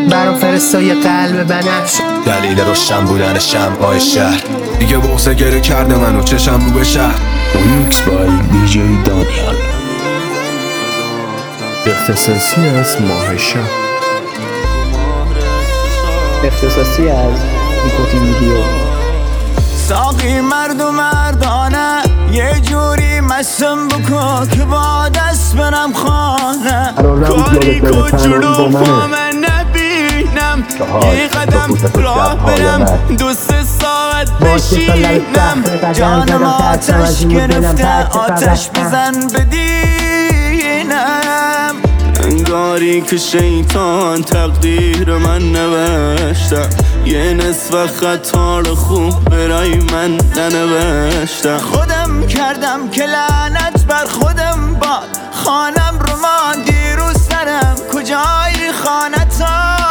برام فرستای قلب بنفش، دلیل روشن بودن شمعای شهر. دیگه بغض گره کرده منو چشم رو به شهر. میکس بای دیجی دانیال. اختصاصی از ماه شب، اختصاصی از نیکوتین ویدیو. ساقی مرد و مردانه یه جوری مسم بکن که با دست برم خانه. کاری کچلو من نبینم، یه قدم راه برم 2-3 ساعت بشینم. جانم آتش گرفته آتش بزن بدینم. انگاری که شیطان تقدیر من نوشته، یه نصف خطا رو خوب برای من ننوشته. خودم کردم که لعنت بر خودم باد، خانم رو ماندی رو سرم کجای خانت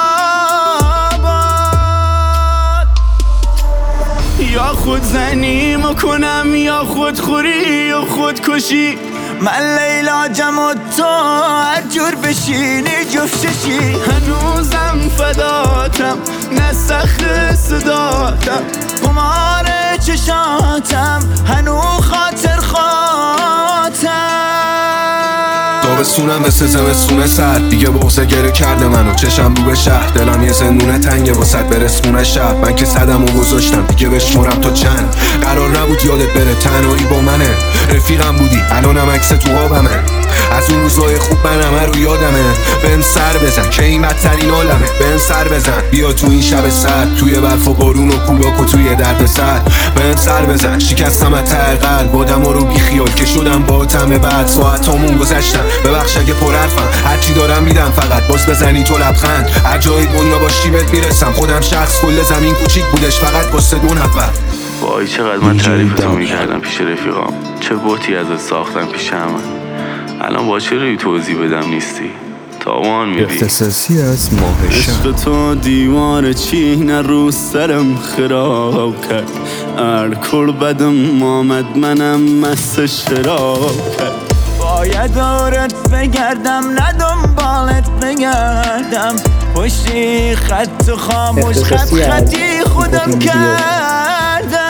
آباد. یا خود زنیمو کنم یا خود خوری یا خودکشی. من لیلاجم و تو هر جور بشینی جفتشی. هنوزم فداتم نه صخر صداتم، قمار چشاتم هنو خاطر خاطم. تابستونم مثل زمستون سرد، دیگه بغض گره کرده منو چشم رو به شهر. دلم یه زندونه تنگه واسط برسونه شب. من که صدمو گذاشتم دیگه بشمرم تا چند. قرار نبود یادت بره تنهایی با منه، رفیقم بودی الانم عکس تو آبمه. از اون روزای خوب من همه رو یادمه. بهم سر بزن که این بدترین عالمه. بهم سر بزن بیا تو این شب سرد، توی برف و بارون و کولاک و توی درد سر. بهم سر بزن شکستم از ته قلب، آدما رو بی خیال که شدم با تم بعد. ساعتامون گذشتم ببخش اگه پر حرفم، هرچی دارم میدم فقط باز بزنی تو لبخند. هر جای دنیا باشی بهت میرسم. خودم شخص کل زمین کوچیک بودش فقط واسه 2 نفر. وای چقدر من تعریفتو میکردم پیش رفیقام، چه بوتی ازت ساختم پیش همه. الان با چه روی توضیح بدم نیستی، تاوان میدی. اختصاصی از ماه شب. عشق تو دیوار چینه رو سرم خراب کرد. الکل بدم آمد منم مست شراب کرد. باید دورت بگردم نه دنبالت بگردم، پشتی خط خاموش خطی خودم کردم.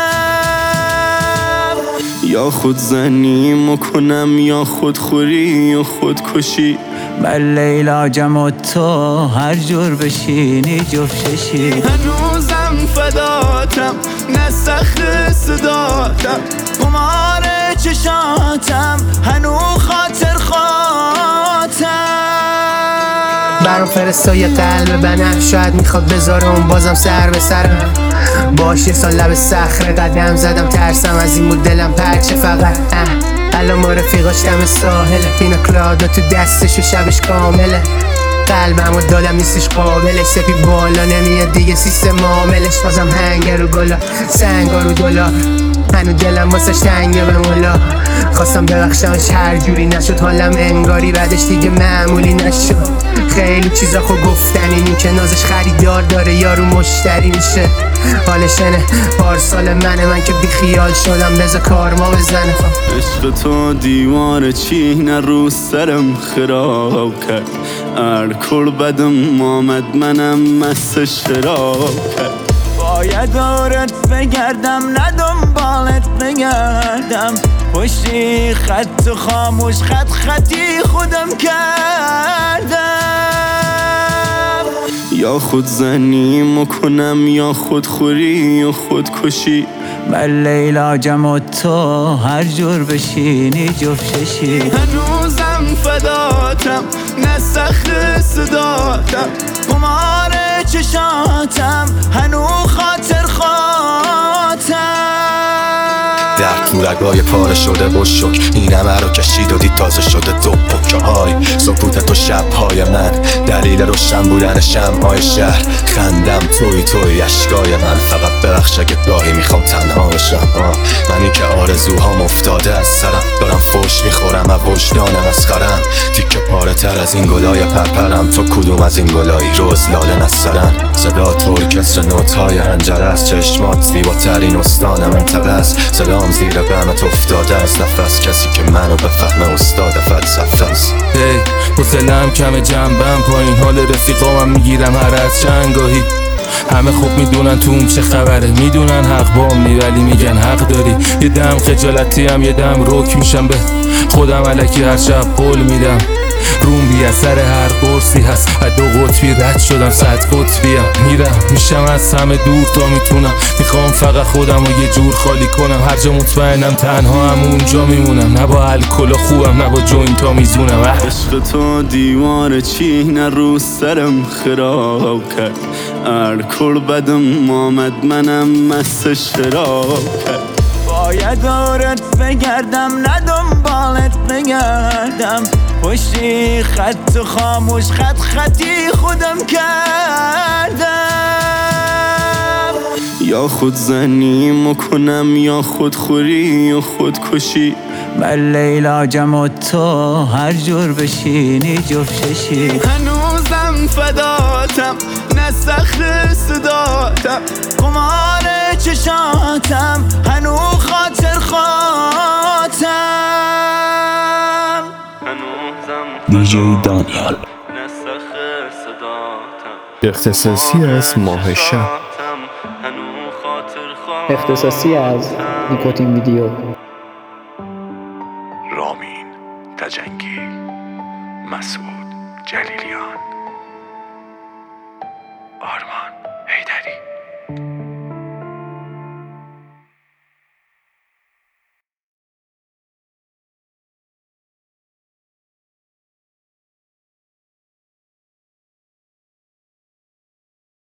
یا خود زنیمو کنم یا خود خوری یا خودکشی. من لیلاجم و تو هر جور بشینی جفتشی. هنوزم فداتم نه صخر صداتم، قمار چشاتم هنو خاطر خاطم. برام فرستای قلب بنفش، شاید میخواد بذارم بازم سر به سرم. باش یه سال لب صخره قدم زدم، ترسم از این بود دلم پرچه فقط. الان ما رفیقاش دم ساحله، پینا کلادا تو دستش و شبش کامله. قلبمو دادم نیستش قابلش، سپی بالا نمیاد دیگه سیستم عاملش. بازم هنگر و گلا سنگا رو دلا، هنو دلم واسش تنگه به مولا. خواستم ببخشمش هر جوری نشد، حالم انگاری بعدش دیگه معمولی نشد. خیلی چیزا خو گفتنی نیم که نازش خریدار داره یارو مشتری میشه. حالشنه پارسال من که بی خیال شدم بذار کارما بزنه. عشق تو دیوار چینه رو سرم خراب کرد. الکل بدم آمد منم مست شراب کرد. باید دورت بگردم نه دنبالت بگردم، پشتی خط خاموش خطی خودم کردم. یا خود زنیمو کنم یا خود خوری یا خودکشی. من لیلاجم و تو هر جور بشینی جفتشی. هنوزم فداتم نه صخر صداتم، قمار چشاتم هنو خاطر خاطم. در تو رگای پاره شده بشک، این همه رو کشید و دید تازه شده دو پکه های. سکوت تو شبهای من دلیل روشن بودن شمعای شهر. خندم توی اشکای من، فقط ببخش اگه گاهی میخوام تنها بشم. منی که آرزوهام افتاده از سرم، دارم فوش میخورم از وجدان مسخرم. تیکه پاره تر از این گلای پرپرم، تو کدوم از این گلایی روز لاله نسترن. صدا توی کسر نوت‌های حنجره است، چشمات زیباترین استان منطقه است. صدام زیر بهمت افتاده از نفس، کسی که منو بفهمه استاد فلسفه است. حوصله‌ام کم جنبم پایین ها مال رفیقامم میگیرم هر از چندگاهی. همه خوب میدونن تو اون چه خبره، میدونن حق بام نی ولی میگن حق داری. یه دم خجالتی هم یه دم رک میشم به خودم الکی هر شب قول میدم. روم بی اثر هر قرصی هست، از 2 قطبی رد شدم 100 قطبیم. میرم میشم از همه دور تا میتونم، میخوام فقط خودم رو یه جور خالی کنم. هر جا مطمئنم تنها هم اونجا میمونم، نه با الکل خوبم نه با جوینتا میزونم. عشق تو دیوار چین رو سرم خراب کرد، الکل بدم آمد منم مست شراب کرد. باید دورت بگردم نه دنبالت بگردم، پشتی خط خاموش خطی خودم کردم. یا خودزنی مکنم یا خودخوری یا خودکشی، بله علاجم و تو هر جور بشینی جفششی. هنوزم فداتم نه صخر صداتم، قمار چشاتم هنو خاطر خاطم. دیجی دانیال اختصاصی از ماه شب. اختصاصی از نیکوتین ویدیو. رامین تجنگی، مسعود جلیلیان.